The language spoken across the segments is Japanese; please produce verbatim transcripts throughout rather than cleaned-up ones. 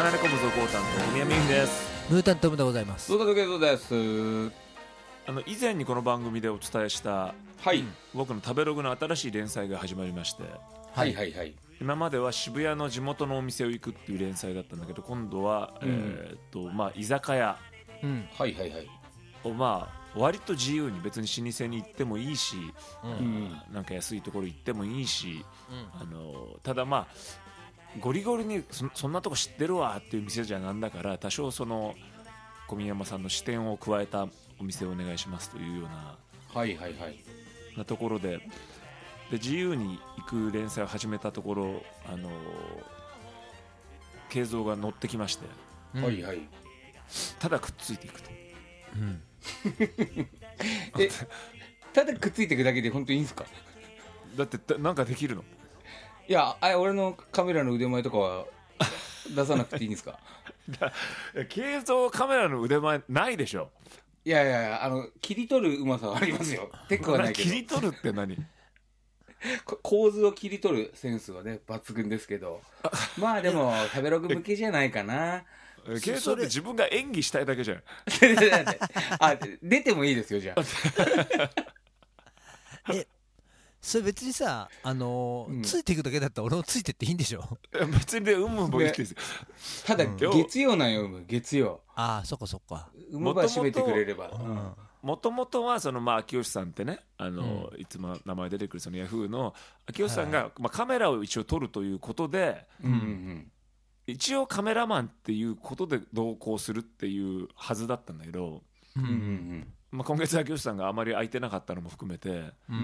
花猫部族オータンと小宮美です。 ムータントムでございます。 どうぞどうぞです。 あの以前にこの番組でお伝えした、 はい、 うん、僕の食べログの新しい連載が始まりまして、 はいはいはい。 今までは渋谷の地元のお店を行くっていう連載だったんだけど、今度は、うん、えーっとまあ、居酒屋、 うん、 はいはいはい、 をまあ割と自由に別に老舗に行ってもいいし、 うん、 なんか安いところ行ってもいいし、 うん、 あのただまあゴリゴリに そ, そんなとこ知ってるわっていう店じゃなんだから、多少その小宮山さんの視点を加えたお店をお願いしますというような、 はいはいはい、 なところ で, で自由に行く連載を始めたところ、あの慶三が乗ってきまして、 うん、 はいはい、 ただくっついていくと、 うん、 えただくっついていくだけで本当にいいんですか？ だってなんかできるの？ いや、あ、俺のカメラの腕前とかは出さなくていいんですか？ 慶三カメラの腕前ないでしょ。 いやいやいや、あの切り取るうまさはありますよ。テクはないけど。 切り取るって何？ 構図を切り取るセンスはね抜群ですけど、まあでも食べログ向けじゃないかな。 慶三って自分が演技したいだけじゃん。 あ、出てもいいですよじゃあ。 え、それ別にさ、あのーうん、ついていくだけだったら俺もついてっていいんでしょ？ 別に有無もいいですよ。 ただ、うん、月曜なんよ、有無月曜。 ああ、そっかそっか。 有無ば閉めてくれれば。 もともとはそのまあ秋吉さんってね、あの、うん、いつも名前出てくるそのヤフーの秋吉さんが、はい、まあ、カメラを一応撮るということで、うんうん、一応カメラマンっていうことで同行するっていうはずだったんだけど、うんうんうん、まあ、今月秋吉さんがあまり空いてなかったのも含めて、うんうん、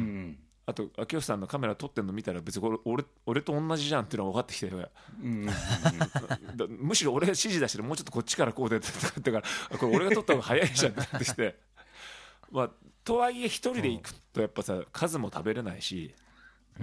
あと秋吉さんのカメラ撮ってるの見たら別に 俺, 俺, 俺と同じじゃんっていうのが分かってきて、うんうんうん、むしろ俺が指示出してもうちょっとこっちからこうでって言ったからこれ俺が撮った方が早いじゃんってなってきてまあ、とはいえ一人で行くとやっぱさ数も食べれないし、うん、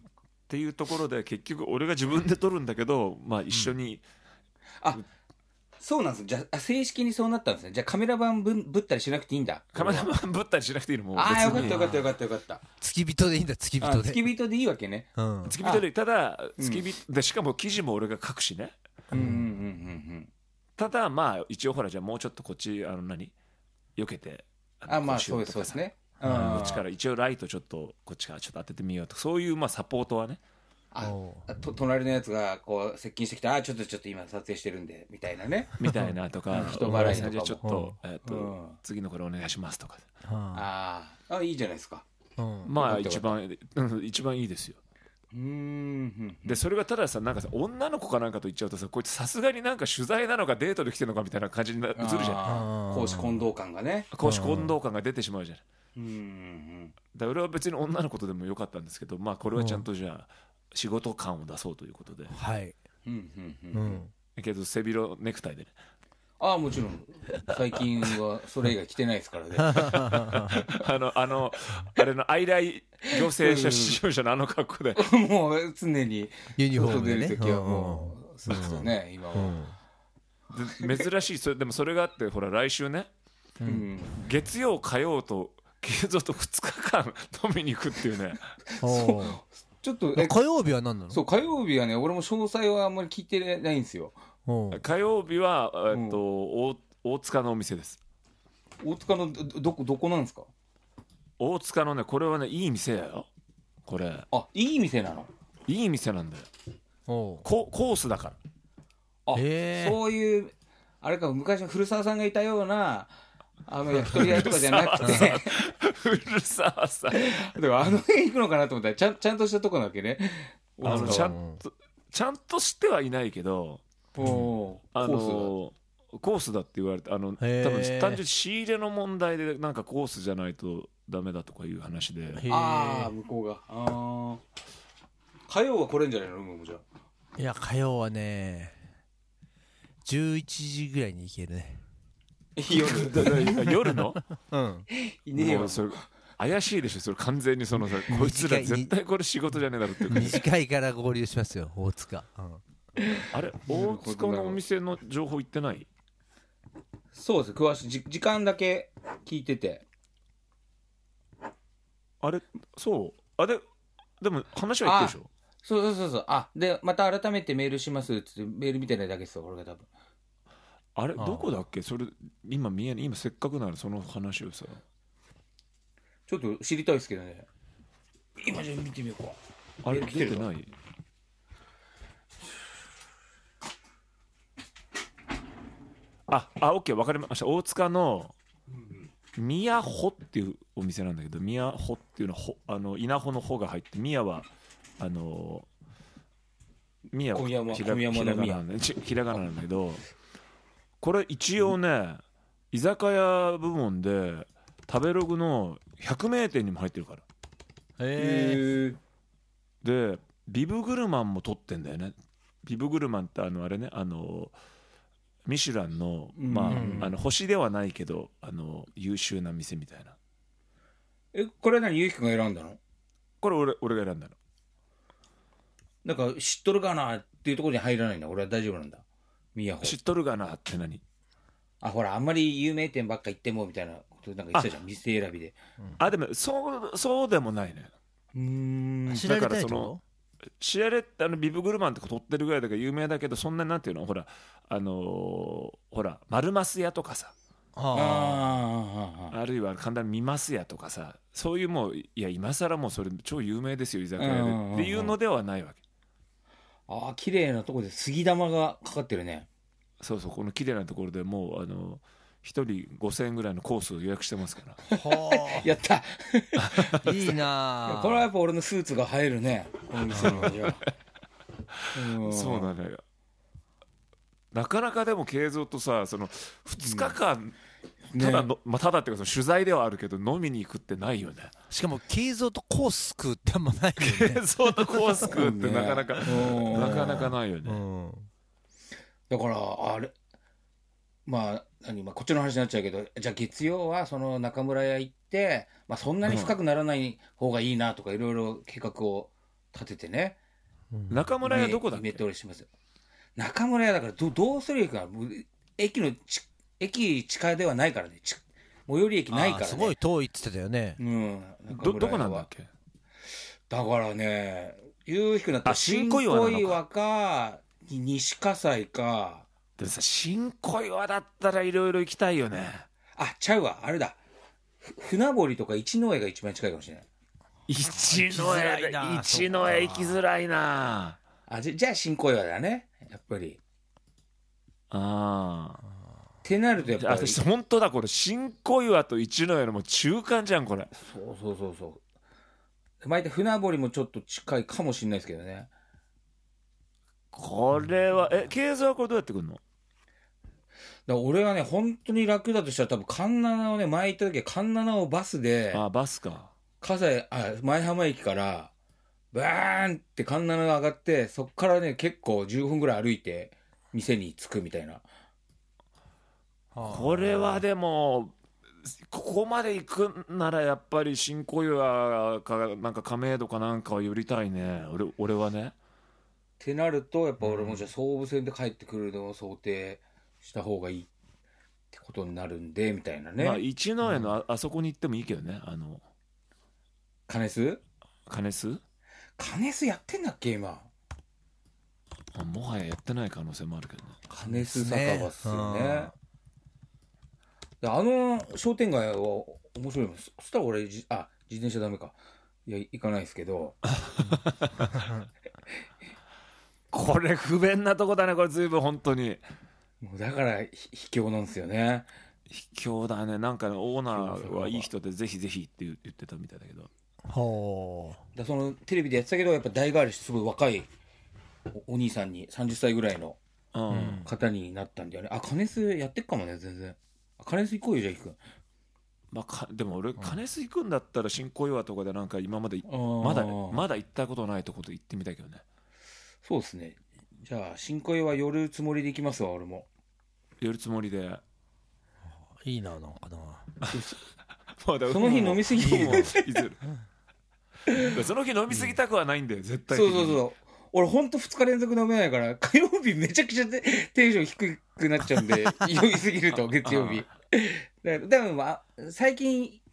っていうところで結局俺が自分で撮るんだけど、まあ、一緒に、 うん、あ、そうなんです。じゃあ正式にそうなったんですね。じゃあカメラ版 ぶ, ぶったりしなくていいんだ。 カメラ版ぶったりしなくていいのもう別に。ああ、よかったよかったよかったよかった。 付き人でいいんだ。付き人で。 付き人でいいわけね。 うん、 付き人でただ付き人で、しかも記事も俺が書くしね、うんうんうんうん、ただまあ一応ほらじゃあもうちょっとこっちあの何避けて、 あ、まあそうですそうですね。 こっちから一応ライトちょっとこっちからちょっと当ててみようと、そういうまあサポートはね。 あと隣のやつがこう接近してきて、あ、ちょっとちょっと今撮影してるんでみたいなねみたいなとか、 人払いとかもじゃあちょっと、えーとうん、次のこれお願いしますとか、 ああ、いいじゃないですか、 うん、まあ一番、うん、一番いいですよ。うーん、でそれがたださ、なんかさ女の子かなんかと言っちゃうとさ、こいつさすがになんか取材なのかデートで来てるのかみたいな感じに映るじゃん。 公私混同感がね、 公私混同感が出てしまうじゃん。うんうん、だから俺は別に女の子とでもよかったんですけど、まあこれはちゃんとじゃあ仕事感を出そうということで、はい、うんうんうんうん、けど背広ネクタイでね。 ああ、もちろん最近はそれ以外着てないですからねあのあのあれのアイライ行政書士事務所のあの格好でもう常にユニフォームでね、 外出る時はもうそうですよね、うん、今は、 うん、珍しい。それでもそれがあって、ほら来週ね、うん、月曜火曜と慶三とふつかかん飲みに行くっていうねそうちょっと火曜日は何なの？ そう、火曜日はね、俺も詳細はあんまり聞いてないんですよ。 火曜日は、えっと、大, 大塚のお店です。 大塚の ど, ど, こどこなんですか？ 大塚のね、これはねいい店やよこれ。 あ、いい店なの？ いい店なんだよ。コ, コースだから。 あ、そういうあれか、昔の古澤さんがいたようなあの焼き鳥屋とかじゃなくて古澤さんでもあの辺行くのかなと思ったら、ちゃん、ちゃんとしたとこなわけね。 あのちゃんとちゃんとしてはいないけど、おあのコー, コースだって言われて、あの多分単純に仕入れの問題でなんかコースじゃないとダメだとかいう話で。 ああ、向こうが。あ、火曜は来れんじゃないの？もうじゃあ。 いや、火曜はねじゅういちじぐらいに行けるね。 夜夜のうんいねえよ。 それ怪しいでしょそれ完全に。そのさ、こいつら絶対これ仕事じゃねえだろっていう短いから合流しますよ大塚、うん、 あれ大塚のお店の情報言ってない？ そうです、詳しい。時間だけ聞いてて。 あれそうあれでも話は言ってるでしょ、 そうそうそうそう。あ、で、また改めてメールしますっつってメールみたいなだけですよ、俺が多分。 あれああどこだっけそれ今見えない今せっかくならその話をさちょっと知りたいですけどね。今じゃあ見てみようか。 あれメール来てるの出てないああオッケー分かりました大塚の宮穂っていうお店なんだけど宮穂っていうのはほあの稲穂の穂が入って宮はあの宮は小宮山ひら小宮山の宮ひらがななんだちひらがななんだけどこれ一応ね居酒屋部門で食べログのひゃく名店にも入ってるからへえでビブグルマンも取ってんだよねビブグルマンってあのあれねあのミシュランの、まあうんあの星ではないけどあの優秀な店みたいなえ、これは何、ゆうきくんが選んだの？ これ俺俺が選んだのなんか知っとるかなっていうところに入らないんだ。俺は大丈夫なんだ。宮穂。 知っとるがなって何あ、ほら、あんまり有名店ばっか行ってもみたいなことなんか言ってたじゃん。店選びで。 あでもそうそうでもないねうーん。 知られたいってだからそのこシアレってあのビブグルマンとか取ってるぐらいだから有名だけどそんななんていうのほらあのーほら丸マ屋とかさとあああ、 あるいは神田見ますやとかさそういうもういや今更もうそれ超有名ですよ居酒屋でっていうのではないわけああ、綺麗なところで杉玉がかかってるね。 そうそうこの綺麗なところでもうあの一人ごせんえんぐらいのコースを予約してますからあはやったあいいいなあやこれはやっぱ俺のスーツが入るね。この店の味は。うんそうだねなかなかでも慶三とさそのふつかかん、 ねただの、まあ、ただっていうかその取材ではあるけど飲みに行くってないよねしかも慶三とコース食うってあんまないよね慶三とコース食うってなかなか、 うんなかなかないよね、 うんだからあれまあ何、まあ、こっちの話になっちゃうけど、じゃあ月曜はその中村屋行って、まあ、そんなに深くならない方がいいなとかいろいろ計画を立ててね、 中村屋どこだっイメけトレしますよ。中村屋だからどどうするかもう駅のち駅地下ではないからね、ち最寄り駅ないからね。 あーすごい遠いって言ってたよねうん、 どどこなんだっけだからね、夕日くなったらあ新小岩なのか新小岩か西葛西か、 でもさ新小岩だったらいろいろ行きたいよねあちゃうわあれだ、ふ船堀とか一之江が一番近いかもしれない。 一の行きづらい絵な一の絵行きづらいなあじゃじゃあ新小岩だねやっぱり。 ああってなるとやっぱり私本当だこれ新小岩と一の絵のもう中間じゃんこれそうそうそうそう毎回船堀もちょっと近いかもしれないですけどね。 これはえ経済はこれどうやってくるのだから俺はね本当に楽だとしたら多分環七をね前行った時は環七をバスであバスか葛西あ前浜駅からバーンって環七が上がってそっからね結構じゅうふんぐらい歩いて店に着くみたいな。 これはでもここまで行くならやっぱり新小岩かなんか亀戸かなんかは寄りたいね俺俺はねってなるとやっぱ俺もじゃあ総武線で帰ってくるのを想定した方がいいってことになるんでみたいなね。 まあ一の絵のあ,、あそこに行ってもいいけどねあの金須金須金須やってんだっけ今。 あもはややってない可能性もあるけどね金須酒場っすよね。であの商店街は面白いもん。そしたら俺じあ自転車ダメかいや行かないですけどこれ不便なとこだねこれ随分本当にもうだからひ卑怯なんですよね。 卑怯だねなんかねオーナーはいい人でぜひぜひって言言ってたみたいだけどほだそのテレビでやってたけどやっぱ代替わりしてすごい若い お, お兄さんにさんじゅっさいぐらいのうん、 方になったんだよね。あ金須やってっかもね全然。あ金須行こうよじゃあ行く。 まあ、かでも俺金須行くんだったら新小岩とかでなんか今まであーまだまだ行ったことないところ行ってみたいけどねそうですね。じゃあ新小岩は寄るつもりで行きますわ俺も。 寄るつもりでういいななんかなその日飲みすぎもういずれその日飲みすぎたくはないんだよ絶対そう的にそうそう俺ほんとふつか連続飲めないから火曜日めちゃくちゃテテンション低くなっちゃうんで酔いすぎると月曜日だからでも、まあ、最近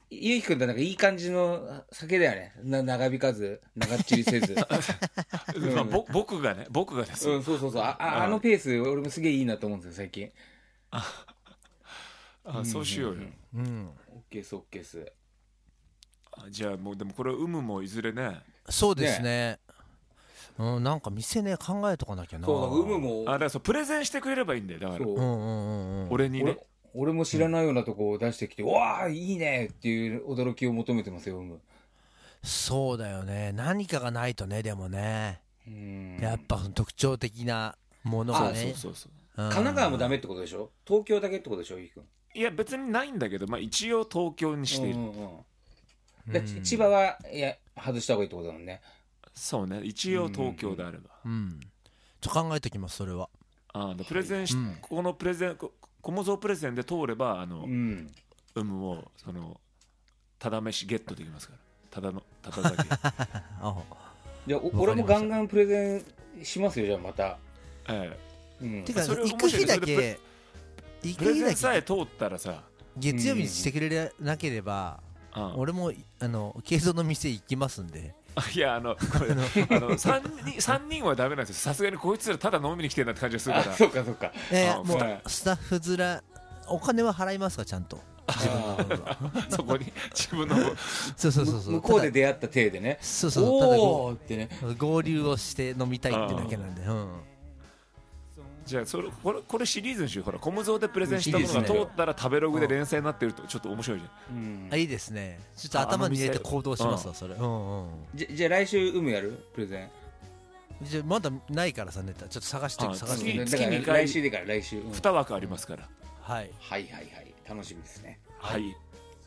ゆうきくんってなんかいい感じの酒だよね。な長引かず長っちりせず、 うんまあ、ぼ僕がね僕がですよ、 うん、そうそうそう、あああのペース俺もすげえいいなと思うんですよ最近。 ああそうしようよ、 うん、 オッケースオッケース。 あじゃあもうでもこれ有無もいずれねそうですね、うん、なんか店ね考えとかなきゃな。 そうだ有無もあだからそうプレゼンしてくれればいいんだよだからそう、 うんうんうんうん、 俺にね俺俺も知らないようなとこを出してきて、うん、わあいいねっていう驚きを求めてますよ有無。 そうだよね、何かがないとね。でもね、うんやっぱ特徴的なものがね。 そうそうそう、 うん、 神奈川もダメってことでしょ、東京だけってことでしょゆうきくん。 いや別にないんだけど、まあ、一応東京にしている、 うんうんうん、で千葉はいや外した方がいいってことだもんね。 そうね一応東京であれば、 うん、うん、ちょっと考えておきますそれは。 あプレゼンし、はい、ここのプレゼンコモゾープレゼンで通ればあの、うん、有無をそのただ飯ゲットできますからただのただだけじゃあ俺もガンガンプレゼンしますよじゃあまた。 ええ、 うん、てか行く日だけプレゼンさえ通ったらさ月曜日にしてくれなければ、うん、俺もあの慶三の店行きますんで。 いやあのこれあの 3, 人さんにんはダメなんですよさすがにこいつらただ飲みに来てるなって感じがするから。 そうかそうか、 えー、もうスタッフ面お金は払いますかちゃんと自分の分はそこに自分のそうそうそうそう向こうで出会った体でね。 そうそうただおーってね合流をして飲みたいってだけなんで、うん、 じゃあそれこれこれシリーズにしよう。ほらコムゾーでプレゼンしたものが通ったら食べログで連載になってるとちょっと面白いじゃん、うん、 あいいですね。ちょっと頭に入れて行動しますわそれ、うんうん、 じ, じゃあ来週有無やるプレゼン。 じゃまだないからさネタちょっと探して探して月月にかい来週でから来週、うん、 に枠ありますから、 うん、はい、 はいはいはい楽しみですね。 はい、はい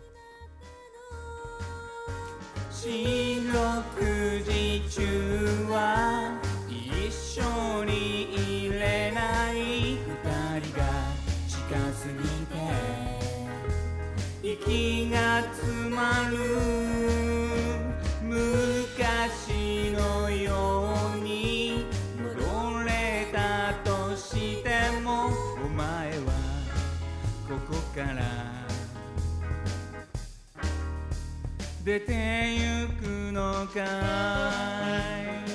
四六時中は一緒にいれない二人が近すぎて息が詰まる昔のように戻れたとしてもお前はここから出てゆくのかい。